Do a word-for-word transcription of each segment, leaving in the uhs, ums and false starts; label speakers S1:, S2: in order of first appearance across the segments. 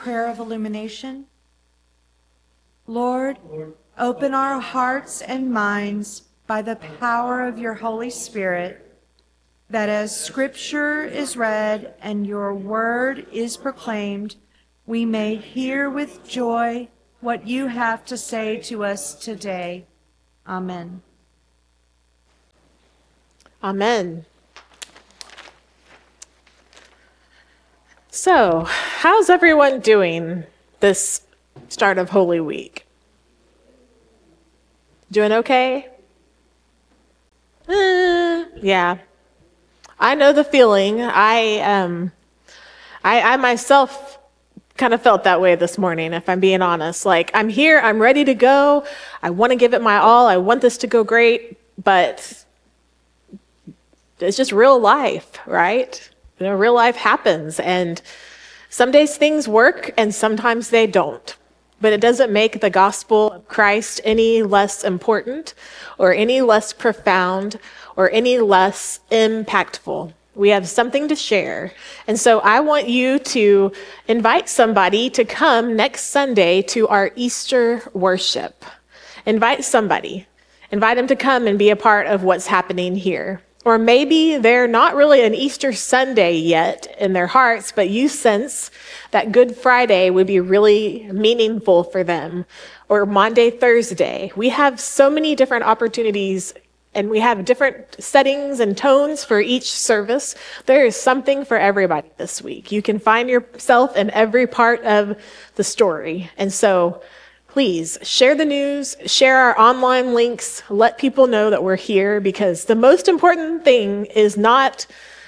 S1: Prayer of illumination. Lord, open our hearts and minds by the power of your Holy Spirit, that as Scripture is read and your word is proclaimed, we may hear with joy what you have to say to us today. Amen.
S2: Amen. So, how's everyone doing this start of Holy Week? Doing okay? Uh, yeah. I know the feeling. I um I, I myself kind of felt that way this morning, if I'm being honest. Like, I'm here, I'm ready to go. I want to give it my all. I want this to go great, but it's just real life, right? You know, real life happens, and some days things work and sometimes they don't. But it doesn't make the gospel of Christ any less important or any less profound or any less impactful. We have something to share. And so I want you to invite somebody to come next Sunday to our Easter worship. Invite somebody. Invite them to come and be a part of what's happening here. Or maybe they're not really an Easter Sunday yet in their hearts, but you sense that Good Friday would be really meaningful for them. Or Maundy, Thursday. We have so many different opportunities, and we have different settings and tones for each service. There is something for everybody this week. You can find yourself in every part of the story. And so please share the news, share our online links, let people know that we're here, because the most important thing is not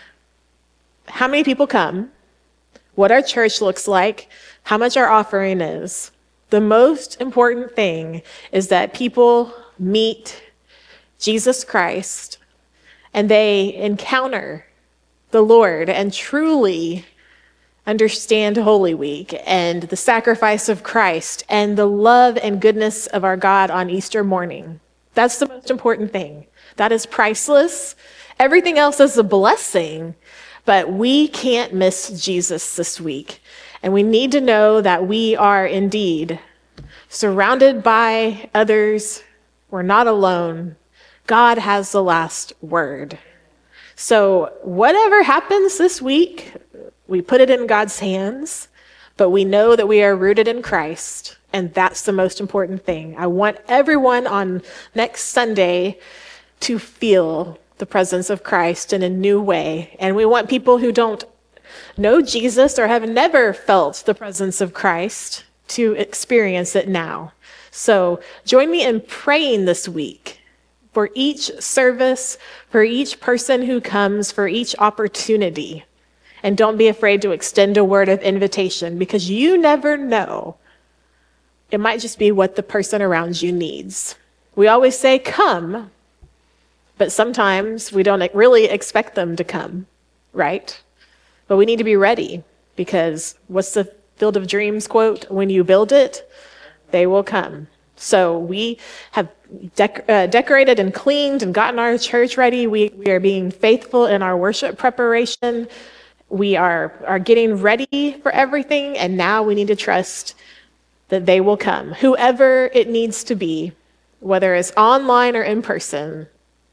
S2: how many people come, what our church looks like, how much our offering is. The most important thing is that people meet Jesus Christ and they encounter the Lord and truly understand Holy Week and the sacrifice of Christ and the love and goodness of our God on Easter morning. That's the most important thing. That is priceless. Everything else is a blessing, but we can't miss Jesus this week. And we need to know that we are indeed surrounded by others. We're not alone. God has the last word. So whatever happens this week, we put it in God's hands, but we know that we are rooted in Christ, and that's the most important thing. I want everyone on next Sunday to feel the presence of Christ in a new way, and we want people who don't know Jesus or have never felt the presence of Christ to experience it now. So join me in praying this week for each service, for each person who comes, for each opportunity. And don't be afraid to extend a word of invitation, because you never know. It might just be what the person around you needs. We always say, come, but sometimes we don't really expect them to come, right? But we need to be ready, because what's the Field of Dreams quote? When you build it, they will come. So we have dec- uh, decorated and cleaned and gotten our church ready. We, we are being faithful in our worship preparation. We are, are getting ready for everything, and now we need to trust that they will come. Whoever it needs to be, whether it's online or in person,